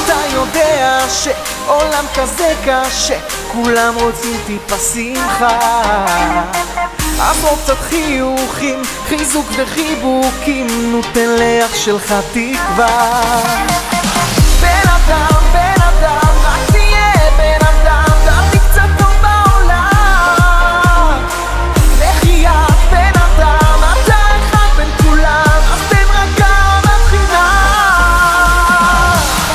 אתה יודע שעולם כזה קשה, כולם רוצים טיפה שמחה, אז בוא קצת חיוכים, חיזוק וחיבוקים, נותן לאח שלך תקווה. בן אדם, בן אדם, רק תהיה בן אדם, תביא קצת טוב בעולם. לחייאת בן אדם, אתה אחד בין כולם, אז תן רק כמה חינם.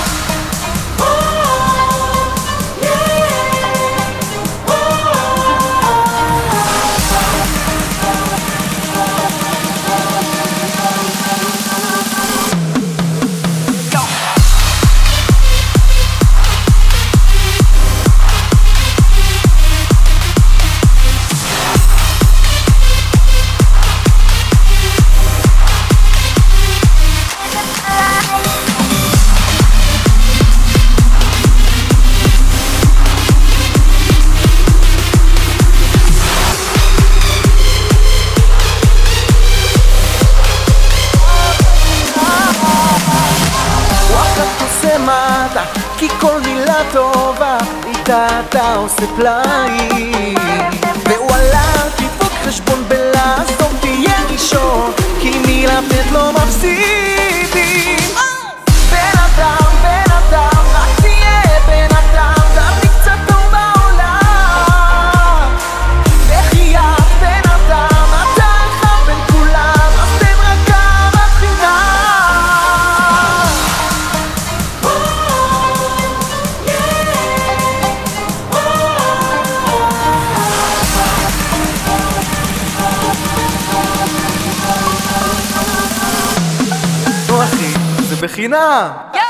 כי כל מילה טובה איתה אתה עושה פלאים, ווואלה תדפוק חשבון בלעזוב תהיה ראשון, כי מילה ב' לא מפסידים. בן אדם, בן אדם, רק תהיה בן אדם, תביא קצת טוב בעולם. לחייאת בן אדם, אתה אחד בין כולם, אז תן רק כמה חינם. זה בחינם.